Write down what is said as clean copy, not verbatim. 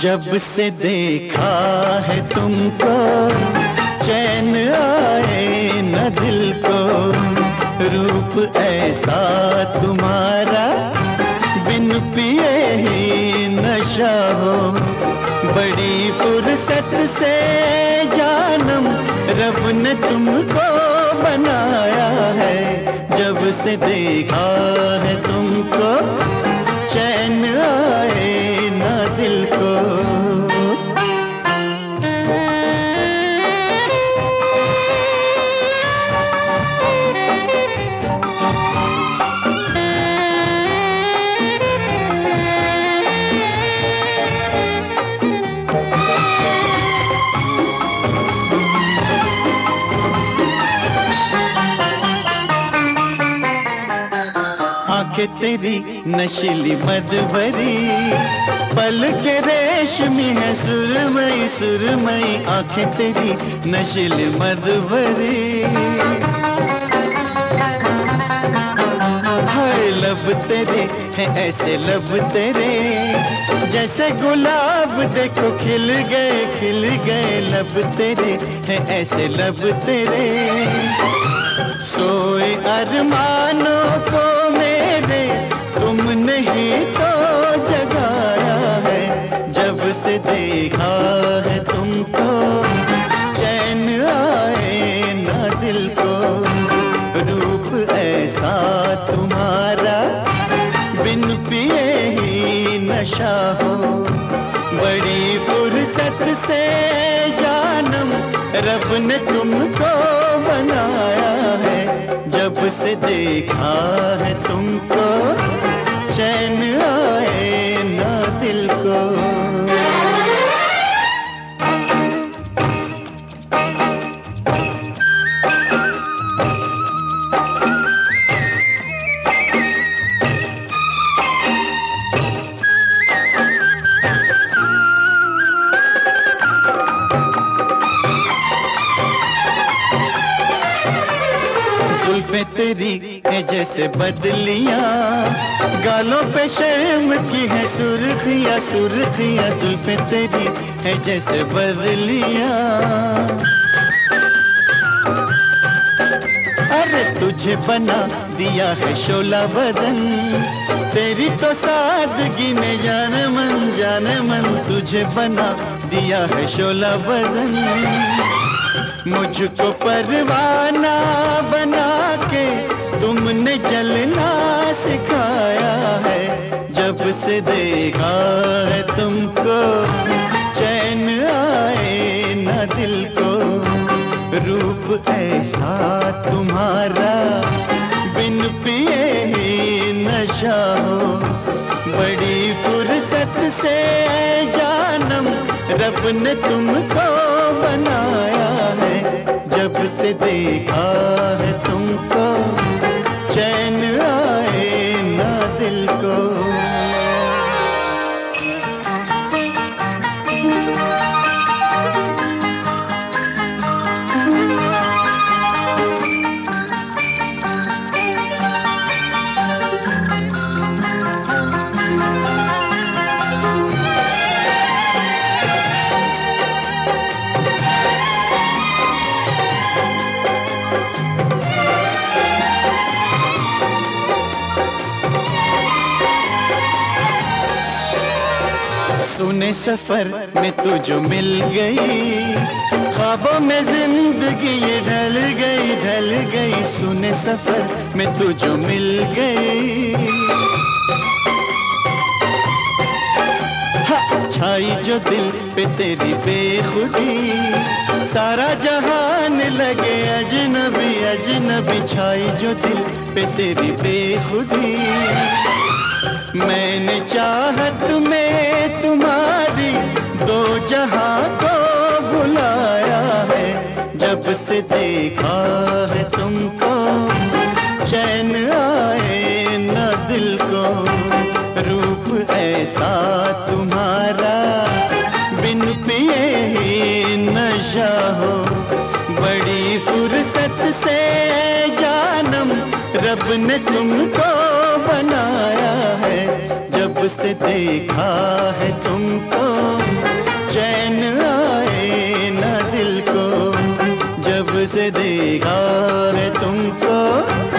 जब से देखा है तुमको चैन आए न दिल को, रूप ऐसा तुम्हारा बिन पिए ही नशा हो। बड़ी फुर्सत से जानम रब ने तुमको बनाया है, जब से देखा है तुमको चैन आए ना दिल को। आंखें तेरी नशीली मद भरी, पल के रेशमी है सुरमई सुरमई। आंखें तेरी नशीली मद भरी, हाय लब तेरे हैं ऐसे लब तेरे, जैसे गुलाब देखो खिल गए लब तेरे हैं ऐसे लब तेरे। सोए अरमानों को मेरे तुमने ही तो जगाया है, जब से देखा है तुमको चैन आए ना दिल को। रूप ऐसा तुम्हारा बिन पिए ही नशा हो। बड़ी फुर्सत से जानम रब ने तुमको बनाया है, जब से देखा है तुमको चैन आए ना दिल को। जुल्फें तेरी है जैसे बदलियां, गालों पे शर्म की है सुर्खियां सुर्खियां। जुल्फें तेरी है जैसे बदलियां, अरे तुझे बना दिया है शोला बदन, तेरी तो सादगी ने जान मन तुझे बना दिया है शोला बदन। मुझको परवाना बना के तुमने जलना सिखाया है, जब से देखा है तुमको चैन आए ना दिल को। रूप ऐसा तुम्हारा बिन पिए ही नशा हो। बड़ी फुर्सत से जानम रब ने तुमको बनाया है, जब से देखा है तुमको चैन आए ना दिल को। सुने सफर में तू जो मिल गई, ख्वाबों में जिंदगी ये ढल गई। सुने सफर में तू जो मिल गई, छाई जो दिल पे तेरी बेखुदी, सारा जहान लगे अजनबी अजनबी। छाई जो दिल पे तेरी बेखुदी, मैंने चाहत में तुम्हारी दो जहां को बुलाया है, जब से देखा है तुमको चैन आए ना दिल को। रूप ऐसा तुम्हारा बिन पिए ही नशा हो। बड़ी फुर्सत से जानम रब ने तुमको बनाया है, जब से देखा है तुमको से देखा है तुमको।